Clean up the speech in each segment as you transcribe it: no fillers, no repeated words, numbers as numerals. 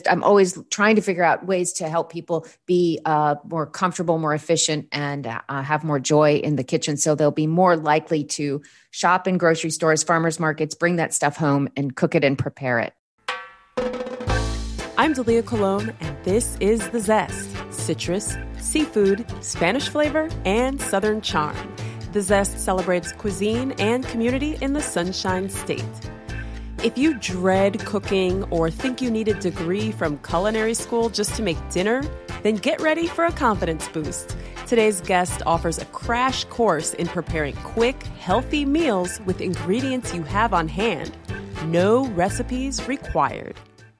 I'm always trying to figure out ways to help people be more comfortable, more efficient, and have more joy in the kitchen. So they'll be more likely to shop in grocery stores, farmers markets, bring that stuff home and cook it and prepare it. I'm Dalia Colon, and this is The Zest. Citrus, seafood, Spanish flavor, and Southern charm. The Zest celebrates cuisine and community in the Sunshine State. If you dread cooking or think you need a degree from culinary school just to make dinner, then get ready for a confidence boost. Today's guest offers a crash course in preparing quick, healthy meals with ingredients you have on hand. No recipes required.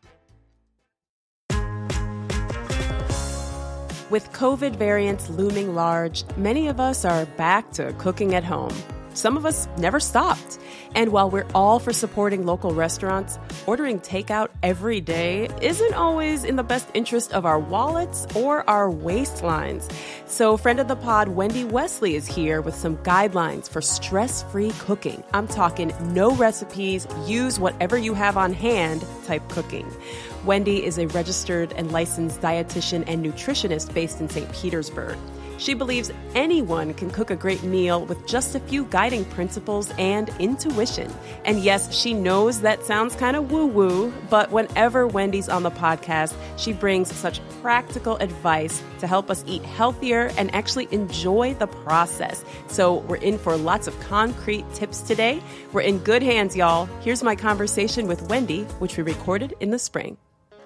With COVID variants looming large, many of us are back to cooking at home. Some of us never stopped. And while we're all for supporting local restaurants, ordering takeout every day isn't always in the best interest of our wallets or our waistlines. So friend of the pod, Wendy Wesley, is here with some guidelines for stress-free cooking. I'm talking no recipes, use whatever you have on hand type cooking. Wendy is a registered and licensed dietitian and nutritionist based in St. Petersburg. She believes anyone can cook a great meal with just a few guiding principles and intuition. And yes, she knows that sounds kind of woo-woo, but whenever Wendy's on the podcast, she brings such practical advice to help us eat healthier and actually enjoy the process. So we're in for lots of concrete tips today. We're in good hands, y'all. Here's my conversation with Wendy, which we recorded in the spring.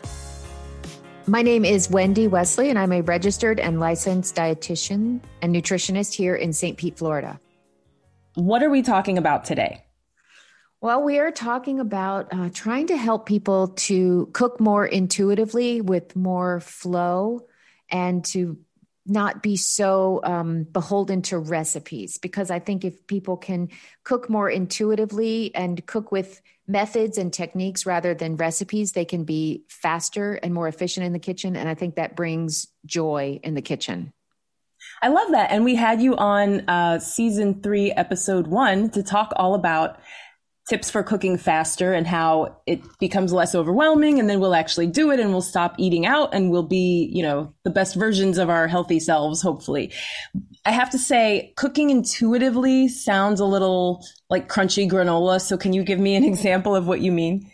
My name is Wendy Wesley, and I'm a registered and licensed dietitian and nutritionist here in St. Pete, Florida. What are we talking about today? Well, we are talking about trying to help people to cook more intuitively with more flow and to not be so beholden to recipes. Because I think if people can cook more intuitively and cook with methods and techniques rather than recipes, they can be faster and more efficient in the kitchen. And I think that brings joy in the kitchen. I love that. And we had you on season 3, episode 1 to talk all about tips for cooking faster and how it becomes less overwhelming, and then we'll actually do it and we'll stop eating out and we'll be, the best versions of our healthy selves, hopefully. I have to say, cooking intuitively sounds a little like crunchy granola. So can you give me an example of what you mean?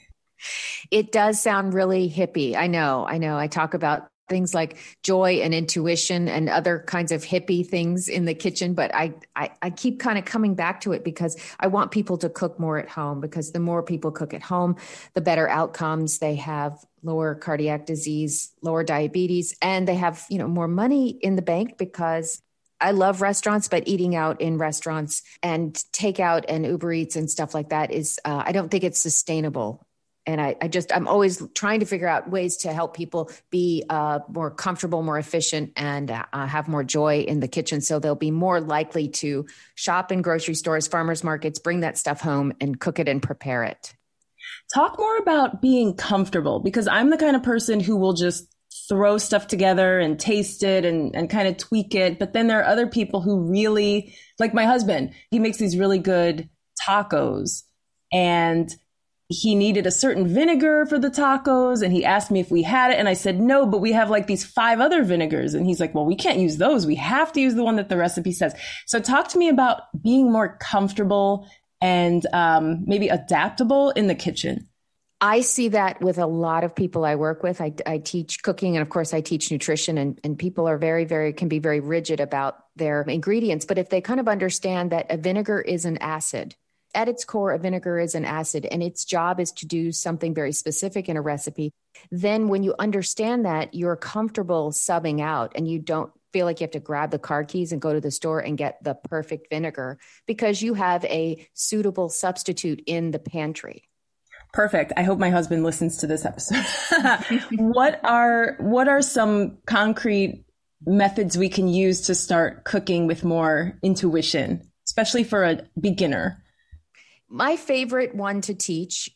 It does sound really hippie. I know. I talk about things like joy and intuition and other kinds of hippie things in the kitchen. But I keep kind of coming back to it because I want people to cook more at home, because the more people cook at home, the better outcomes. They have lower cardiac disease, lower diabetes, and they have, more money in the bank, because I love restaurants, but eating out in restaurants and takeout and Uber Eats and stuff like that is, I don't think it's sustainable. And I'm always trying to figure out ways to help people be more comfortable, more efficient, and have more joy in the kitchen. So they'll be more likely to shop in grocery stores, farmers markets, bring that stuff home and cook it and prepare it. Talk more about being comfortable, because I'm the kind of person who will just throw stuff together and taste it and kind of tweak it. But then there are other people who really, like my husband, he makes these really good tacos, and he needed a certain vinegar for the tacos, and he asked me if we had it. And I said, no, but we have like these 5 other vinegars. And he's like, well, we can't use those. We have to use the one that the recipe says. So talk to me about being more comfortable and maybe adaptable in the kitchen. I see that with a lot of people I work with. I teach cooking, and of course I teach nutrition, and people are can be very rigid about their ingredients. But if they kind of understand that a vinegar is an acid, at its core, a vinegar is an acid, and its job is to do something very specific in a recipe. Then when you understand that, you're comfortable subbing out, and you don't feel like you have to grab the car keys and go to the store and get the perfect vinegar, because you have a suitable substitute in the pantry. Perfect. I hope my husband listens to this episode. What are some concrete methods we can use to start cooking with more intuition, especially for a beginner? My favorite one to teach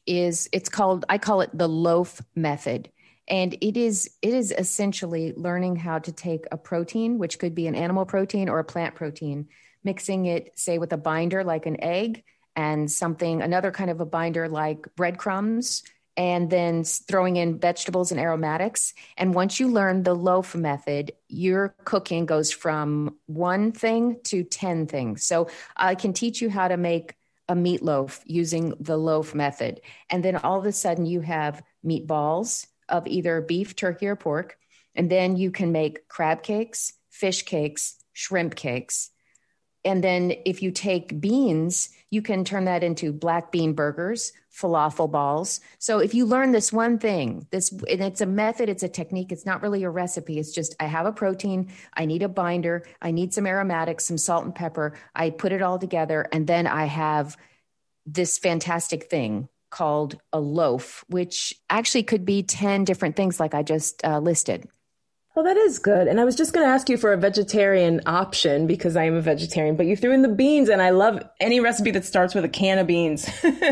I call it the loaf method. And it is essentially learning how to take a protein, which could be an animal protein or a plant protein, mixing it, say, with a binder like an egg and another kind of a binder like breadcrumbs, and then throwing in vegetables and aromatics. And once you learn the loaf method, your cooking goes from one thing to 10 things. So I can teach you how to make a meatloaf using the loaf method. And then all of a sudden you have meatballs of either beef, turkey, or pork. And then you can make crab cakes, fish cakes, shrimp cakes. And then if you take beans, you can turn that into black bean burgers, falafel balls. So if you learn this one thing, and it's a method, it's a technique, it's not really a recipe. It's just, I have a protein, I need a binder, I need some aromatics, some salt and pepper. I put it all together, and then I have this fantastic thing called a loaf, which actually could be 10 different things like I just listed. Well, that is good. And I was just going to ask you for a vegetarian option because I am a vegetarian, but you threw in the beans, and I love any recipe that starts with a can of beans.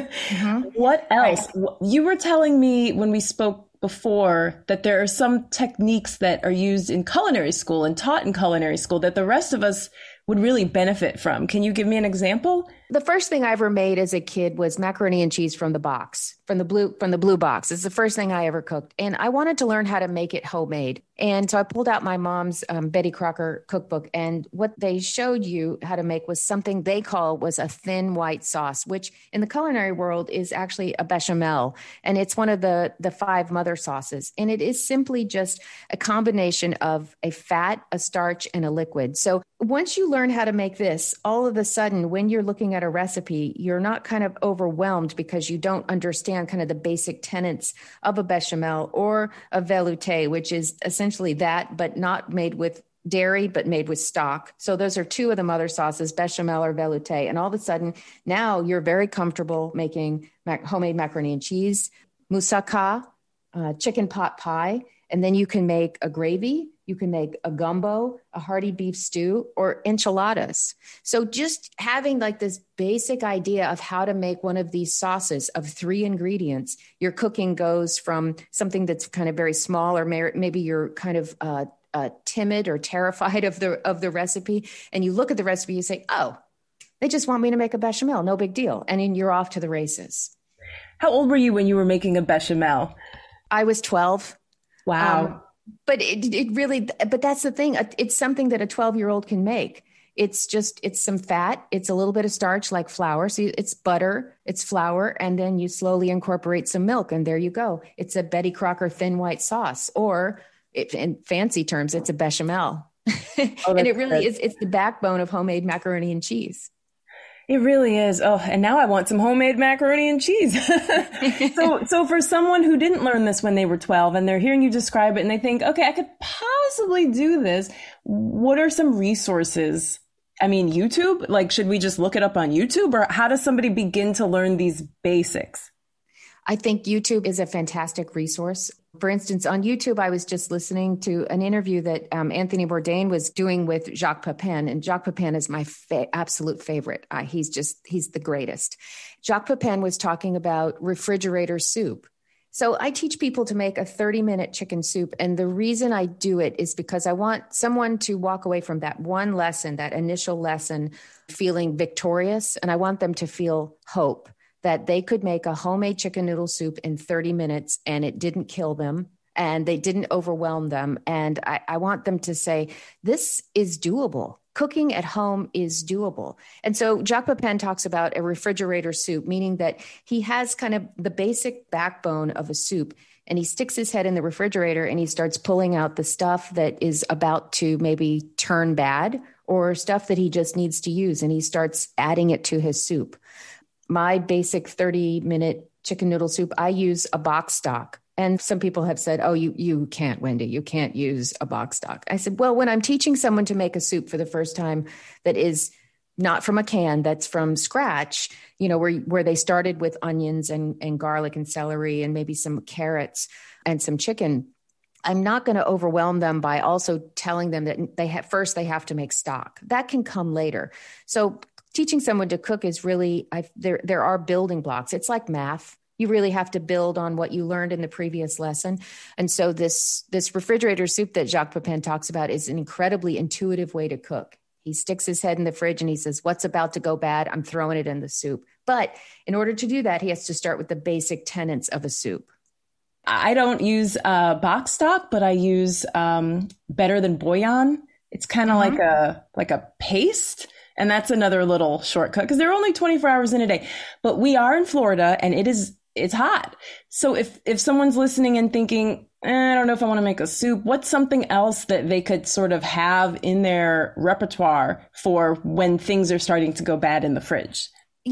What else? You were telling me when we spoke before that there are some techniques that are used in culinary school and taught in culinary school that the rest of us would really benefit from. Can you give me an example? The first thing I ever made as a kid was macaroni and cheese from the box, from the blue box. It's the first thing I ever cooked. And I wanted to learn how to make it homemade. And so I pulled out my mom's Betty Crocker cookbook. And what they showed you how to make was something they call was a thin white sauce, which in the culinary world is actually a bechamel. And it's one of the 5 mother sauces. And it is simply just a combination of a fat, a starch, and a liquid. So once you learn how to make this, all of a sudden, when you're looking at a recipe, you're not kind of overwhelmed because you don't understand kind of the basic tenets of a bechamel or a velouté, which is essentially that, but not made with dairy, but made with stock. So those are 2 of the mother sauces, bechamel or velouté. And all of a sudden, now you're very comfortable making homemade macaroni and cheese, moussaka, chicken pot pie, and then you can make a gravy. You can make a gumbo, a hearty beef stew, or enchiladas. So just having like this basic idea of how to make one of these sauces of 3 ingredients, your cooking goes from something that's kind of very small, or maybe you're kind of timid or terrified of the recipe. And you look at the recipe, you say, oh, they just want me to make a bechamel. No big deal. And then you're off to the races. How old were you when you were making a bechamel? I was 12. Wow. But but that's the thing. It's something that a 12-year-old can make. It's some fat. It's a little bit of starch like flour. So it's butter, it's flour, and then you slowly incorporate some milk. And there you go. It's a Betty Crocker thin white sauce, or in fancy terms, it's a bechamel. And it really is. It's the backbone of homemade macaroni and cheese. It really is. Oh, and now I want some homemade macaroni and cheese. So for someone who didn't learn this when they were 12 and they're hearing you describe it and they think, okay, I could possibly do this. What are some resources? I mean, YouTube, like, should we just look it up on YouTube, or how does somebody begin to learn these basics? I think YouTube is a fantastic resource. For instance, on YouTube, I was just listening to an interview that Anthony Bourdain was doing with Jacques Pepin. And Jacques Pepin is my absolute favorite. He's the greatest. Jacques Pepin was talking about refrigerator soup. So I teach people to make a 30-minute chicken soup. And the reason I do it is because I want someone to walk away from that one lesson, that initial lesson, feeling victorious. And I want them to feel hope that they could make a homemade chicken noodle soup in 30 minutes and it didn't kill them and they didn't overwhelm them. And I want them to say, this is doable. Cooking at home is doable. And so Jacques Pepin talks about a refrigerator soup, meaning that he has kind of the basic backbone of a soup, and he sticks his head in the refrigerator and he starts pulling out the stuff that is about to maybe turn bad or stuff that he just needs to use. And he starts adding it to his soup. My basic 30-minute chicken noodle soup, I use a box stock. And some people have said, oh, you can't, Wendy, you can't use a box stock. I said, well, when I'm teaching someone to make a soup for the first time that is not from a can, that's from scratch, where they started with onions and garlic and celery and maybe some carrots and some chicken, I'm not going to overwhelm them by also telling them that they have to make stock. That can come later. So teaching someone to cook is really, there are building blocks. It's like math. You really have to build on what you learned in the previous lesson. And so this refrigerator soup that Jacques Pepin talks about is an incredibly intuitive way to cook. He sticks his head in the fridge and he says, what's about to go bad? I'm throwing it in the soup. But in order to do that, he has to start with the basic tenets of a soup. I don't use box stock, but I use Better Than Bouillon. It's kind of like a paste. And that's another little shortcut because they're only 24 hours in a day. But we are in Florida and it's hot. So if someone's listening and thinking, I don't know if I want to make a soup, what's something else that they could sort of have in their repertoire for when things are starting to go bad in the fridge?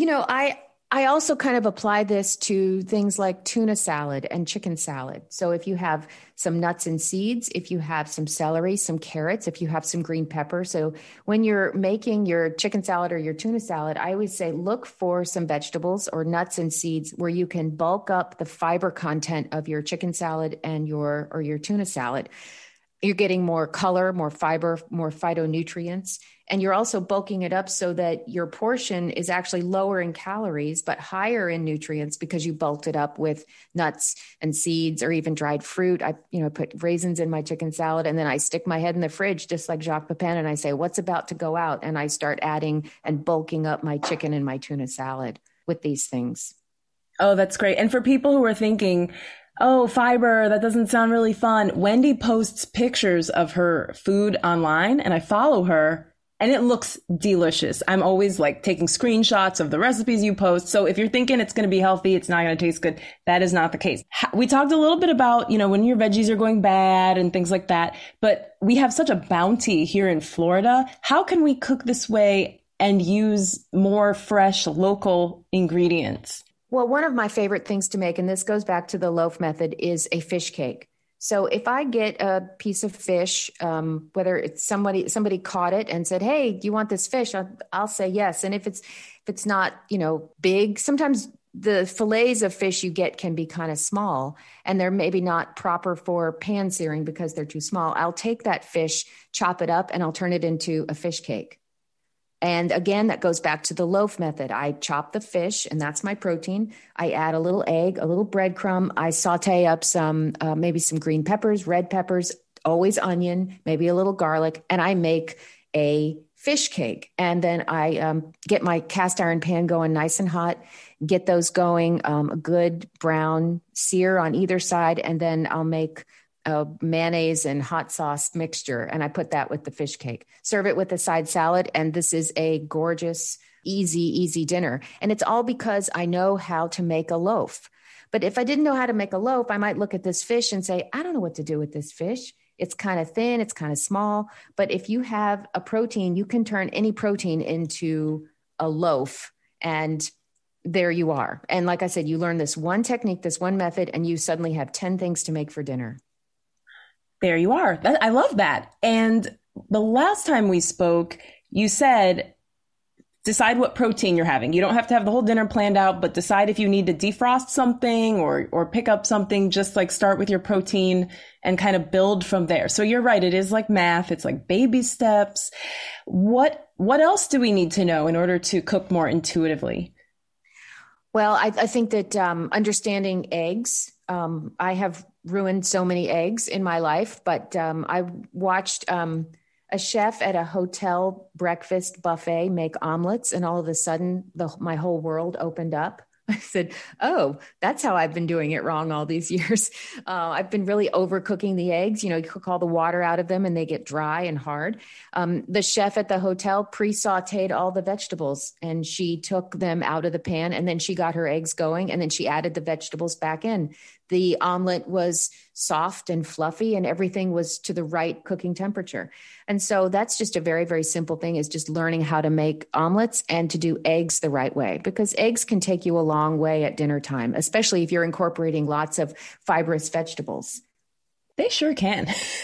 I also kind of apply this to things like tuna salad and chicken salad. So if you have some nuts and seeds, if you have some celery, some carrots, if you have some green pepper. So when you're making your chicken salad or your tuna salad, I always say, look for some vegetables or nuts and seeds where you can bulk up the fiber content of your chicken salad and your tuna salad. You're getting more color, more fiber, more phytonutrients, and you're also bulking it up so that your portion is actually lower in calories, but higher in nutrients because you bulked it up with nuts and seeds or even dried fruit. I put raisins in my chicken salad, and then I stick my head in the fridge, just like Jacques Pepin, and I say, what's about to go out? And I start adding and bulking up my chicken and my tuna salad with these things. Oh, that's great. And for people who are thinking, oh, fiber, that doesn't sound really fun, Wendy posts pictures of her food online and I follow her and it looks delicious. I'm always like taking screenshots of the recipes you post. So if you're thinking it's going to be healthy, it's not going to taste good, that is not the case. We talked a little bit about, when your veggies are going bad and things like that, but we have such a bounty here in Florida. How can we cook this way and use more fresh local ingredients? Well, one of my favorite things to make, and this goes back to the loaf method, is a fish cake. So if I get a piece of fish, whether it's somebody caught it and said, hey, do you want this fish? I'll say yes. And if it's not, big, sometimes the fillets of fish you get can be kind of small and they're maybe not proper for pan searing because they're too small. I'll take that fish, chop it up, and I'll turn it into a fish cake. And again, that goes back to the loaf method. I chop the fish, and that's my protein. I add a little egg, a little breadcrumb. I saute up maybe some green peppers, red peppers, always onion, maybe a little garlic, and I make a fish cake. And then I get my cast iron pan going nice and hot, get those going, a good brown sear on either side, and then I'll make mayonnaise and hot sauce mixture. And I put that with the fish cake, serve it with a side salad. And this is a gorgeous, easy dinner. And it's all because I know how to make a loaf. But if I didn't know how to make a loaf, I might look at this fish and say, I don't know what to do with this fish. It's kind of thin, it's kind of small. But if you have a protein, you can turn any protein into a loaf. And there you are. And like I said, you learn this one technique, this one method, and you suddenly have 10 things to make for dinner. There you are. I love that. And the last time we spoke, you said, decide what protein you're having. You don't have to have the whole dinner planned out, but decide if you need to defrost something or pick up something, just like start with your protein and kind of build from there. So you're right. It is like math. It's like baby steps. What else do we need to know in order to cook more intuitively? Well, I think that understanding eggs, I have ruined so many eggs in my life, but I watched a chef at a hotel breakfast buffet make omelets, and all of a sudden my whole world opened up. I said, oh, that's how I've been doing it wrong all these years. I've been really overcooking the eggs. You cook all the water out of them and they get dry and hard. The chef at the hotel pre-sauteed all the vegetables and she took them out of the pan and then she got her eggs going and then she added the vegetables back in. The omelet was soft and fluffy and everything was to the right cooking temperature. And so that's just a very, very simple thing, is just learning how to make omelets and to do eggs the right way, because eggs can take you a long way at dinner time, especially if you're incorporating lots of fibrous vegetables. They sure can.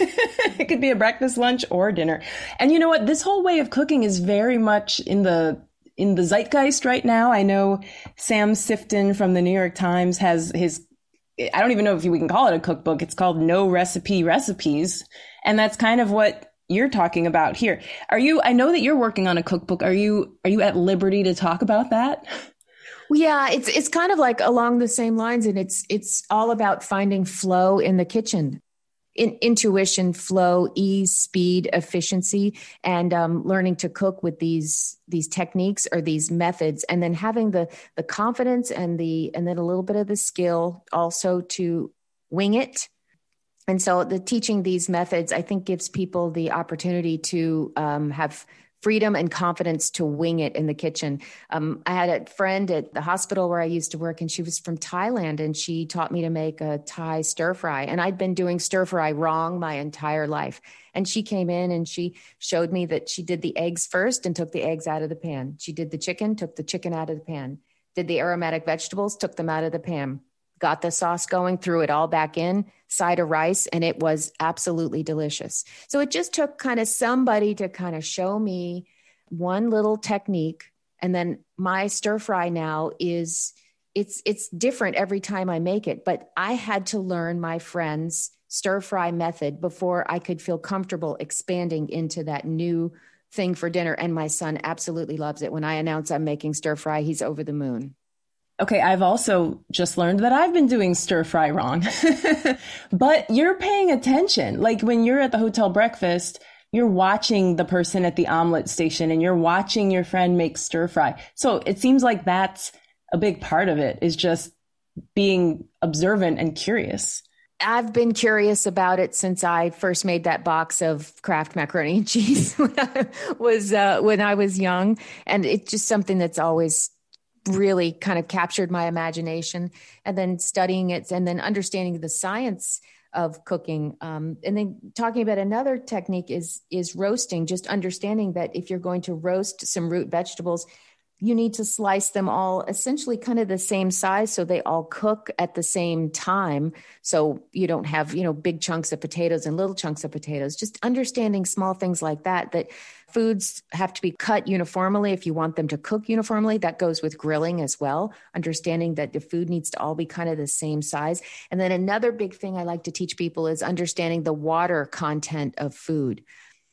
It could be a breakfast, lunch, or dinner. And you know what? This whole way of cooking is very much in the zeitgeist right now. I know Sam Sifton from the New York Times has his, I don't even know if we can call it a cookbook. It's called No Recipe Recipes. And that's kind of what you're talking about here. I know that you're working on a cookbook. Are you at liberty to talk about that? Yeah, it's kind of like along the same lines. And it's all about finding flow in the kitchen. intuition, flow, ease, speed, efficiency, and learning to cook with these techniques or these methods, and then having the confidence and then a little bit of the skill also to wing it. And so the teaching these methods, I think, gives people the opportunity to have freedom and confidence to wing it in the kitchen. I had a friend at the hospital where I used to work, and she was from Thailand, and she taught me to make a Thai stir fry. And I'd been doing stir fry wrong my entire life. And she came in and she showed me that she did the eggs first and took the eggs out of the pan. She did the chicken, took the chicken out of the pan, did the aromatic vegetables, took them out of the pan, got the sauce going, threw it all back in, side of rice, and it was absolutely delicious. So it just took kind of somebody to kind of show me one little technique. And then my stir fry now it's different every time I make it, but I had to learn my friend's stir fry method before I could feel comfortable expanding into that new thing for dinner. And my son absolutely loves it. When I announce I'm making stir fry, he's over the moon. Okay, I've also just learned that I've been doing stir fry wrong, but you're paying attention. Like when you're at the hotel breakfast, you're watching the person at the omelet station and you're watching your friend make stir fry. So it seems like that's a big part of it, is just being observant and curious. I've been curious about it since I first made that box of Kraft macaroni and cheese when I was young. And it's just something that's always really kind of captured my imagination, and then studying it and then understanding the science of cooking. And then talking about another technique is roasting, just understanding that if you're going to roast some root vegetables, you need to slice them all essentially kind of the same size so they all cook at the same time. So you don't have, big chunks of potatoes and little chunks of potatoes. Just understanding small things like that foods have to be cut uniformly if you want them to cook uniformly. That goes with grilling as well. Understanding that the food needs to all be kind of the same size. And then another big thing I like to teach people is understanding the water content of food.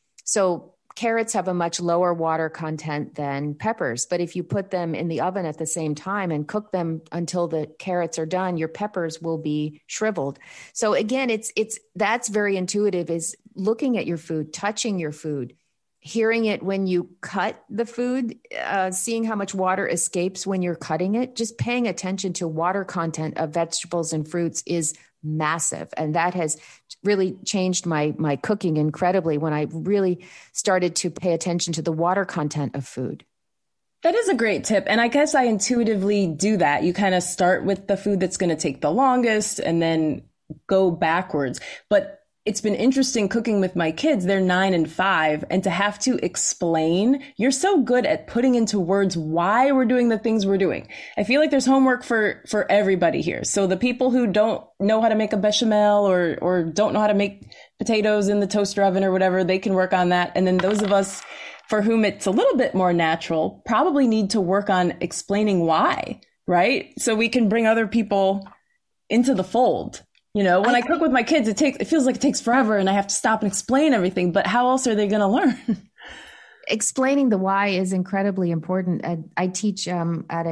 So carrots have a much lower water content than peppers, but if you put them in the oven at the same time and cook them until the carrots are done, your peppers will be shriveled. So again, that's very intuitive, is looking at your food, touching your food, hearing it when you cut the food, seeing how much water escapes when you're cutting it. Just paying attention to water content of vegetables and fruits is massive. And that has really changed my cooking incredibly when I really started to pay attention to the water content of food. That is a great tip. And I guess I intuitively do that. You kind of start with the food that's going to take the longest and then go backwards. But it's been interesting cooking with my kids. They're 9 and 5. And to have to explain, you're so good at putting into words why we're doing the things we're doing. I feel like there's homework for everybody here. So the people who don't know how to make a bechamel or don't know how to make potatoes in the toaster oven or whatever, they can work on that. And then those of us for whom it's a little bit more natural probably need to work on explaining why, right? So we can bring other people into the fold. When I cook with my kids, it feels like it takes forever and I have to stop and explain everything, but how else are they going to learn? Explaining the why is incredibly important. I teach at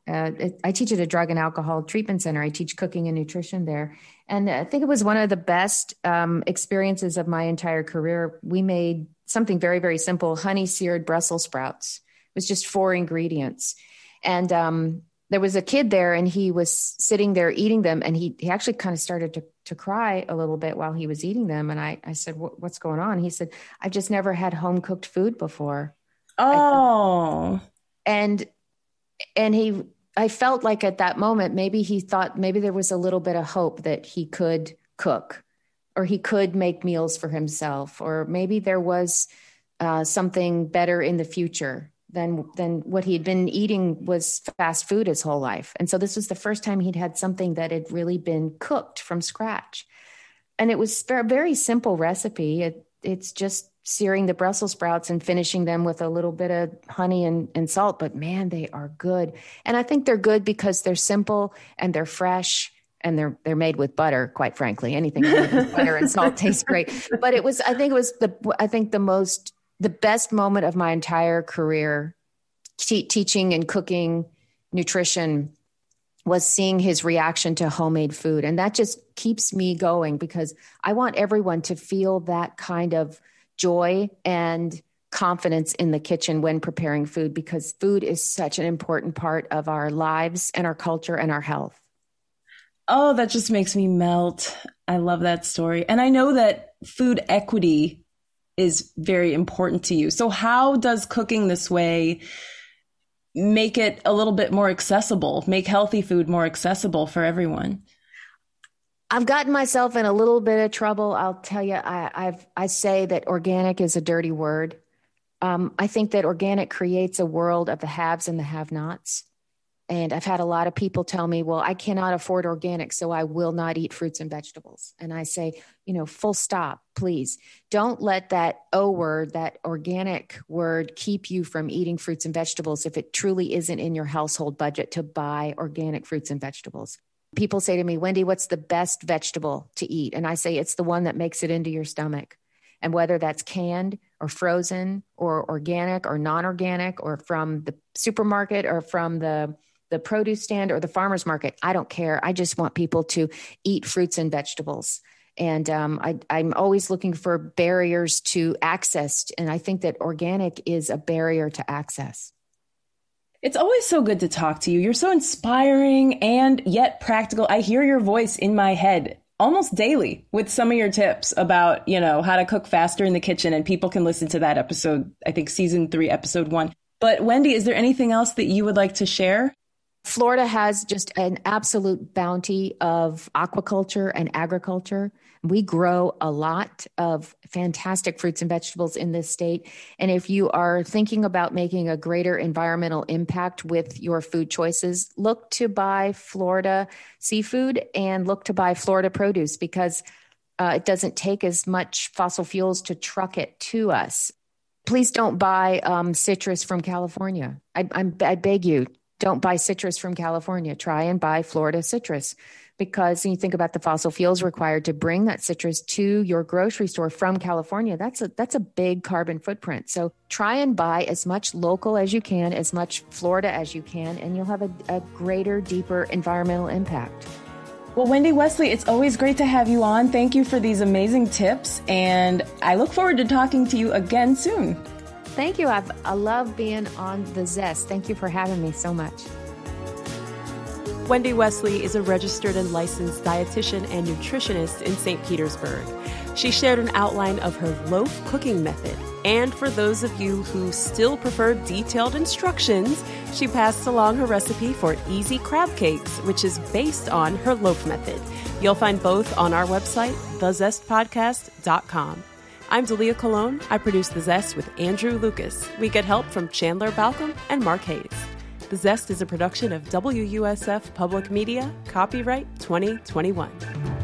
a drug and alcohol treatment center. I teach cooking and nutrition there. And I think it was one of the best experiences of my entire career. We made something very, very simple, honey seared Brussels sprouts. It was just 4 ingredients. And there was a kid there and he was sitting there eating them, and he actually kind of started to cry a little bit while he was eating them. And I said, what's going on? He said, I've just never had home cooked food before. Oh. I felt like at that moment, maybe he thought maybe there was a little bit of hope that he could cook or he could make meals for himself, or maybe there was something better in the future than what he had been eating was fast food his whole life. And so this was the first time he'd had something that had really been cooked from scratch. And it was a very simple recipe. It's just searing the Brussels sprouts and finishing them with a little bit of honey and salt. But man, they are good. And I think they're good because they're simple and they're fresh and they're made with butter, quite frankly. Anything made with butter and salt tastes great. But I think the best moment of my entire career teaching and cooking nutrition was seeing his reaction to homemade food. And that just keeps me going because I want everyone to feel that kind of joy and confidence in the kitchen when preparing food, because food is such an important part of our lives and our culture and our health. Oh, that just makes me melt. I love that story. And I know that food equity is very important to you. So how does cooking this way make it a little bit more accessible, make healthy food more accessible for everyone? I've gotten myself in a little bit of trouble. I'll tell you, I say that organic is a dirty word. I think that organic creates a world of the haves and the have-nots. And I've had a lot of people tell me, well, I cannot afford organic, so I will not eat fruits and vegetables. And I say, full stop, please. Don't let that O word, that organic word, keep you from eating fruits and vegetables if it truly isn't in your household budget to buy organic fruits and vegetables. People say to me, Wendy, what's the best vegetable to eat? And I say, it's the one that makes it into your stomach. And whether that's canned or frozen or organic or non-organic or from the supermarket or from the produce stand or the farmer's market, I don't care. I just want people to eat fruits and vegetables. And I'm always looking for barriers to access. And I think that organic is a barrier to access. It's always so good to talk to you. You're so inspiring and yet practical. I hear your voice in my head almost daily with some of your tips about, how to cook faster in the kitchen. And people can listen to that episode, I think season 3, episode 1. But Wendy, is there anything else that you would like to share? Florida has just an absolute bounty of aquaculture and agriculture. We grow a lot of fantastic fruits and vegetables in this state. And if you are thinking about making a greater environmental impact with your food choices, look to buy Florida seafood and look to buy Florida produce because it doesn't take as much fossil fuels to truck it to us. Please don't buy citrus from California. I beg you. Don't buy citrus from California. Try and buy Florida citrus because when you think about the fossil fuels required to bring that citrus to your grocery store from California, that's a big carbon footprint. So try and buy as much local as you can, as much Florida as you can, and you'll have a greater, deeper environmental impact. Well, Wendy Wesley, it's always great to have you on. Thank you for these amazing tips, and I look forward to talking to you again soon. Thank you. I love being on The Zest. Thank you for having me so much. Wendy Wesley is a registered and licensed dietitian and nutritionist in St. Petersburg. She shared an outline of her loaf cooking method. And for those of you who still prefer detailed instructions, she passed along her recipe for easy crab cakes, which is based on her loaf method. You'll find both on our website, thezestpodcast.com. I'm Dalia Colon. I produce The Zest with Andrew Lucas. We get help from Chandler Balcom and Mark Hayes. The Zest is a production of WUSF Public Media, copyright 2021.